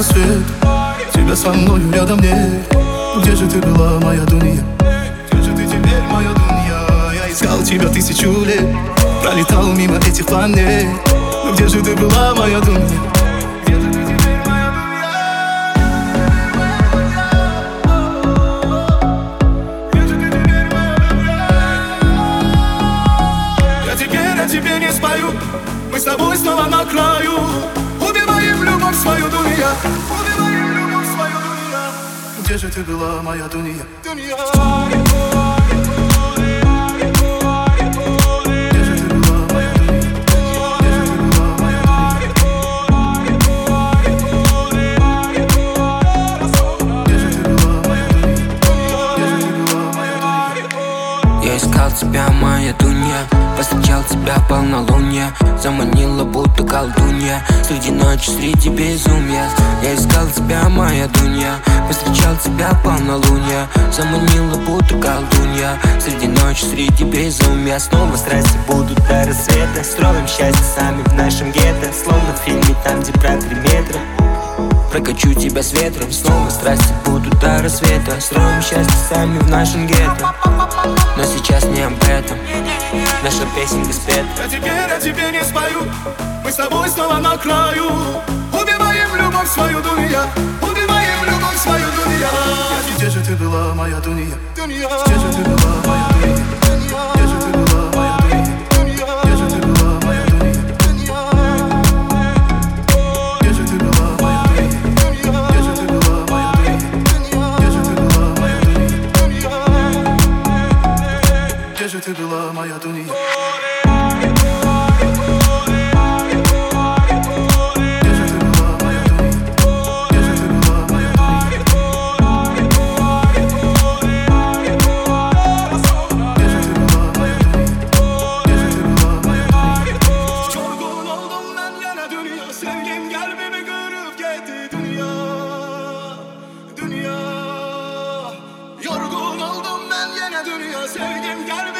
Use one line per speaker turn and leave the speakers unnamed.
рассвет. Тебя со мною рядом нет. Где же ты была, моя Дунья? Где же ты теперь, моя Дунья? Я искал тебя 1000 лет, пролетал мимо этих планет. Но где же ты была, моя Дунья? Где же ты теперь, моя Дунья? Где же ты теперь, моя Дунья? Я теперь о тебе не спою. Мы с тобой снова на краю. Убиваем любовь свою, Дунья. Убиваем любовь свою, Дунья. Где же ты была, моя Дунья? Дунья.
Я искал тебя, моя Дунья, повстречал тебя в полнолуние, заманила будто колдунья среди ночи, среди безумия. Я искал тебя, моя Дунья, повстречал тебя в полнолуние, заманила будто колдунья среди ночи, среди безумия. Снова страсти будут до рассвета, строим счастье сами в нашем гетто, словно в фильме там, где про 3 метра. Прокачу тебя с ветром, снова страсти будут до рассвета. Строим счастье сами в нашем гетто, но сейчас не об этом, наша песенка спета.
Я теперь о тебе не спою. Мы с тобой снова на краю. Убиваем любовь свою, Дунья. Убиваем любовь свою, Дунья. Где же ты была, моя Дунья? Дунья. Где же ты была, моя Дунья? Где же ты была, моя Дунья? Где же ты была, моя Дунья? Где же ты была, моя Дунья? Где же ты была, моя Дунья? Где же ты была, моя Дунья? Где же ты была, моя Дунья? Sevgim kalbimi kırıp gitti dünya. Dünya. Yorgun oldum ben yine dünya. Sevgim kalbimi